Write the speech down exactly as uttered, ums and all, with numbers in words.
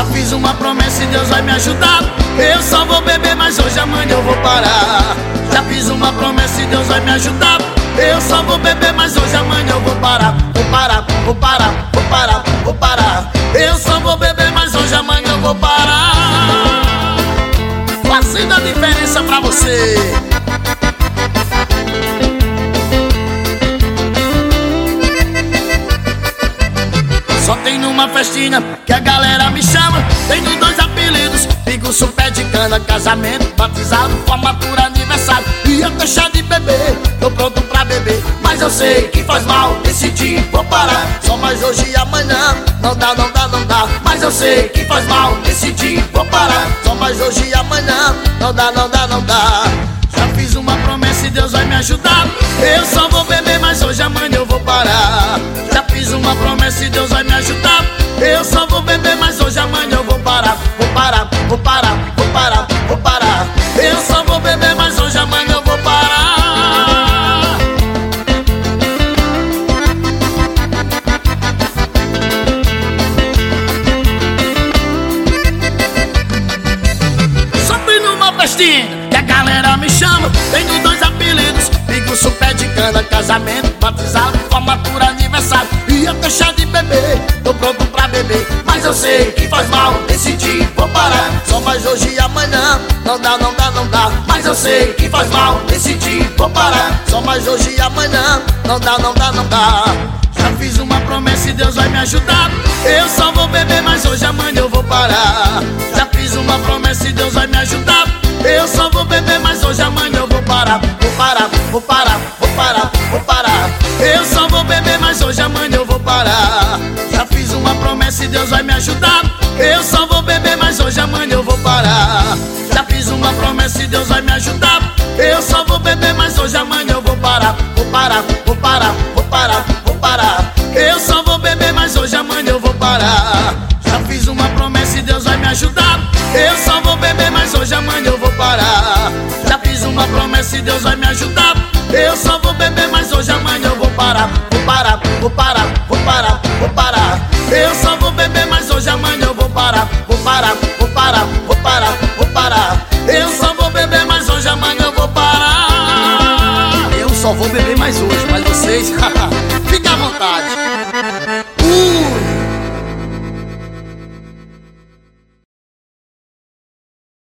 Já fiz uma promessa e Deus vai me ajudar. Eu só vou beber, mas hoje amanhã eu vou parar. Já fiz uma promessa e Deus vai me ajudar. Eu só vou beber, mas hoje amanhã eu vou parar. Vou parar, vou parar, vou parar, vou parar. Eu só vou beber, mas hoje amanhã eu vou parar. Fazendo a diferença pra você. Só tem numa festinha que a galera me chama. Tenho dois apelidos: Pinguço, pé de cana. Casamento, batizado, formatura, aniversário e até chá de bebê. Tô pronto pra beber, mas eu sei que faz mal. Decidi, vou parar. Só mais hoje e amanhã. Não dá, não dá, não dá. Mas eu sei que faz mal. Decidi, vou parar. Só mais hoje e amanhã. Não dá, não dá, não dá. Já fiz uma promessa e Deus vai me ajudar. Eu só vou beber, mas hoje amanhã eu vou parar. Já fiz uma promessa e Deus vai me ajudar. Eu só vou beber, mas hoje amanhã eu vou parar. Vou parar, vou parar, vou parar, vou parar. Eu só vou beber, mas hoje amanhã eu vou parar. Só fui numa festinha que a galera me chama. Tenho dois apelidos: Pinguço, pé de cana. Casamento, batizado, formatura, aniversário e até chá de bebê. Tô pronto pra beber, mas eu sei que faz mal. Decidi, vou parar. Só mais hoje e amanhã. Não dá, não dá, não dá. Mas eu sei que faz mal. Decidi, vou parar. Só mais hoje e amanhã. Não dá, não dá, não dá. Já fiz uma promessa e Deus vai me ajudar. Eu só vou beber, mas hoje amanhã eu vou parar. Já fiz uma promessa e Deus vai me ajudar. Eu só vou beber, mas hoje amanhã eu vou parar. Vou parar, vou parar, vou parar, vou parar. Eu só vou beber, mas hoje amanhã eu vou parar. Já fiz uma promessa e Deus vai me ajudar. Eu só vou beber, mas hoje amanhã eu vou parar. Já fiz uma promessa e Deus vai me ajudar. Eu só vou beber, mas hoje amanhã eu vou parar. Vou parar, vou parar, vou parar, vou parar. Eu só vou beber, mas hoje amanhã eu vou parar. Já fiz uma promessa e Deus vai me ajudar. Eu só vou beber, mas hoje amanhã eu vou parar. Já fiz uma promessa e Deus vai me ajudar. Eu só vou beber, mas hoje amanhã eu vou parar. Vou parar, vou parar, vou parar, vou parar. Eu só vou beber, mas hoje amanhã eu vou parar. Vou parar, vou parar, vou parar, vou parar. Eu só vou beber, mas hoje amanhã eu vou parar. Eu só vou beber mais hoje, mas vocês